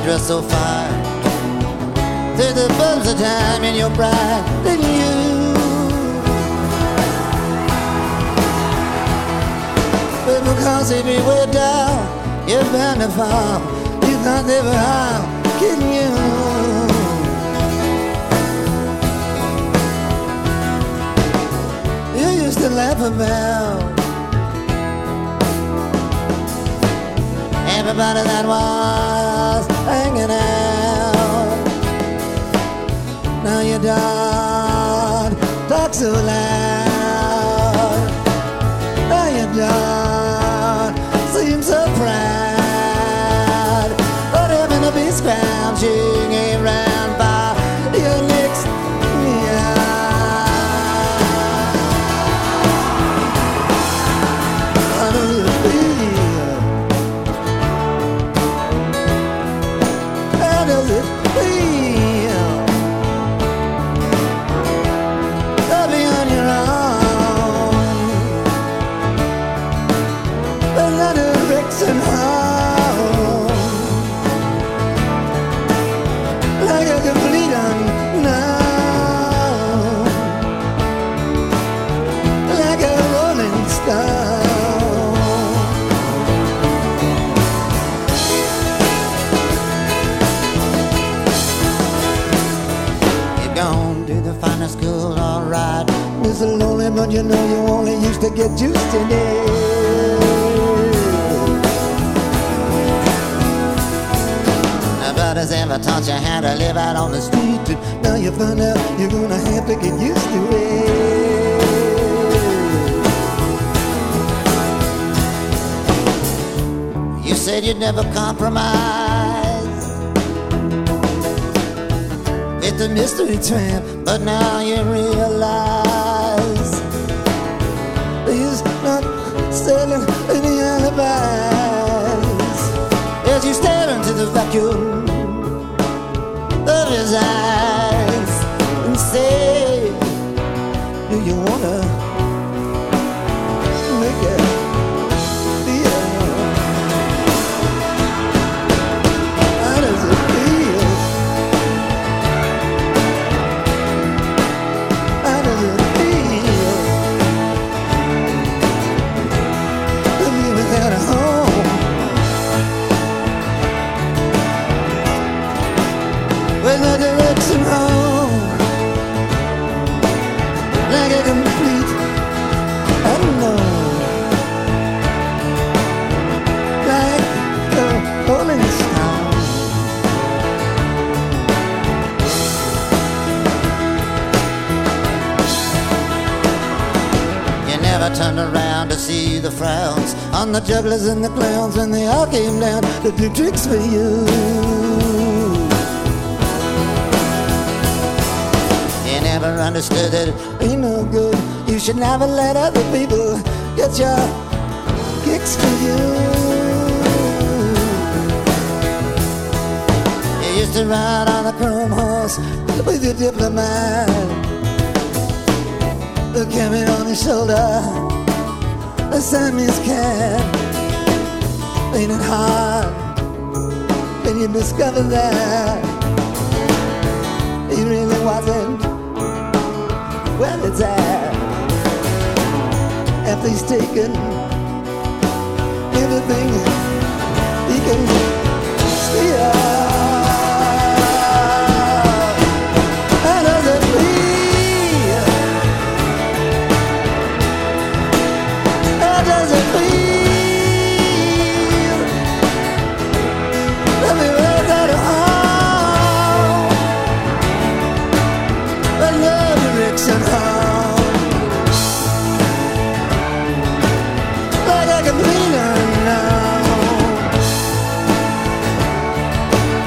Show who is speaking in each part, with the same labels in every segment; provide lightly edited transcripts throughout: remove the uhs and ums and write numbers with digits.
Speaker 1: dress so fine. There's the bumps of time in your bride than you. But because if you way down, you're bound to fall. You thought they were all kidding you. You used to laugh about everybody that was hanging out. Now you don't talk so loud. Now you don't seem so proud. But having to be scrounging around by your next meal. How do you feel? How does it feel to be on your own? But not direction home, like a complete unknown, like a rolling stone. You're gone to the finest school, alright. It's lonely, but you know you only used to get used to it. Nobody's ever taught you how to live out on the street. Now you find out you're gonna have to get used to it. You said you'd never compromise with the mystery tramp, but now you realize he's not selling any alibis. As you stare into the vacuum of his eyes and say, do you wanna make it feel? How does it feel? How does it feel to be without a home? With no direction home, like a complete unknown, like a rolling stone. You never turned around to see the frowns on the jugglers and the clowns when they all came down to do tricks for you. Never understood that it ain't no good. You should never let other people get your kicks for you. You used to ride on a chrome horse with your diplomat, who carried on his shoulder a Siamese cat. Ain't it hard when you discover that he really wasn't where it's at, after he's taken everything he can steal? How does it feel? How does it feel to be without a home, but no direction home, like a complete unknown,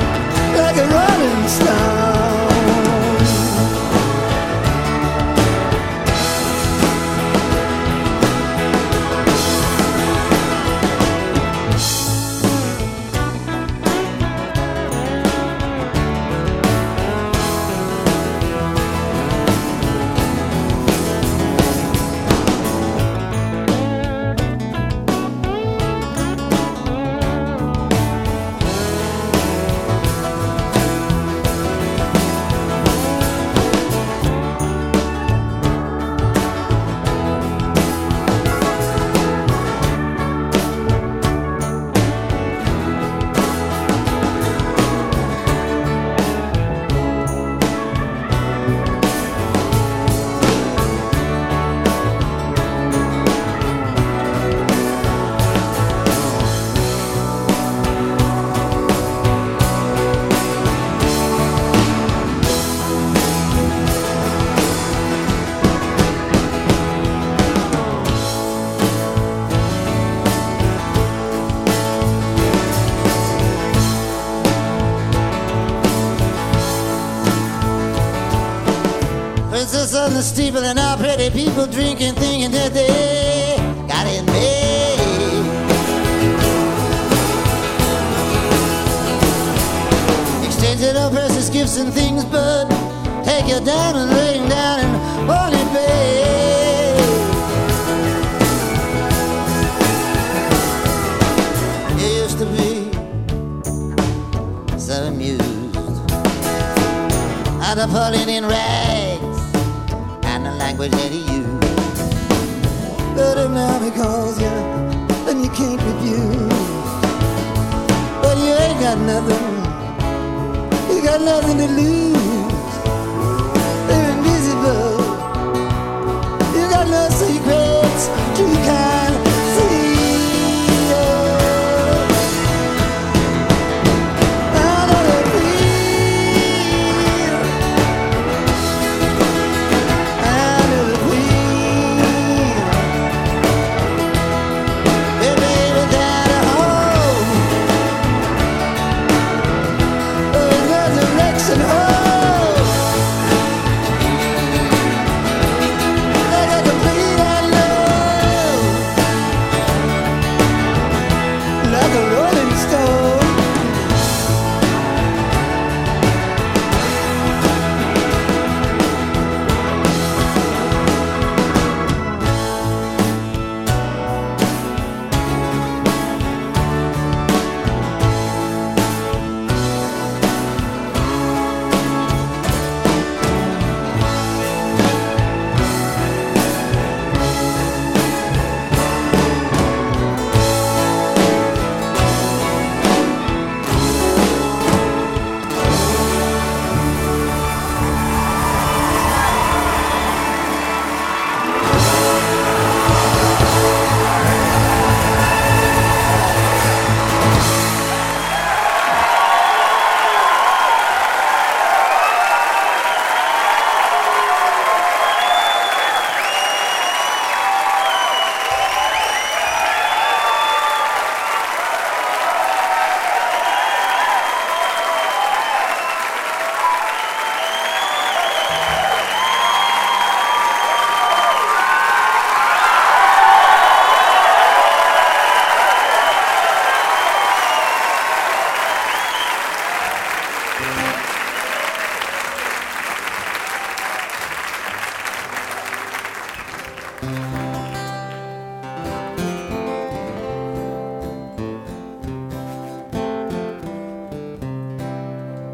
Speaker 1: on the steeple and all pretty people drinking, thinking that they got it made. Exchanging all precious gifts and things, but take your diamond ring down and hold it, babe. You used to be so amused at the pulling in rags and the language that he used. But now because you and you can't refuse. But you ain't got nothing. You got nothing to lose. They're invisible. You got no secrets to conceal.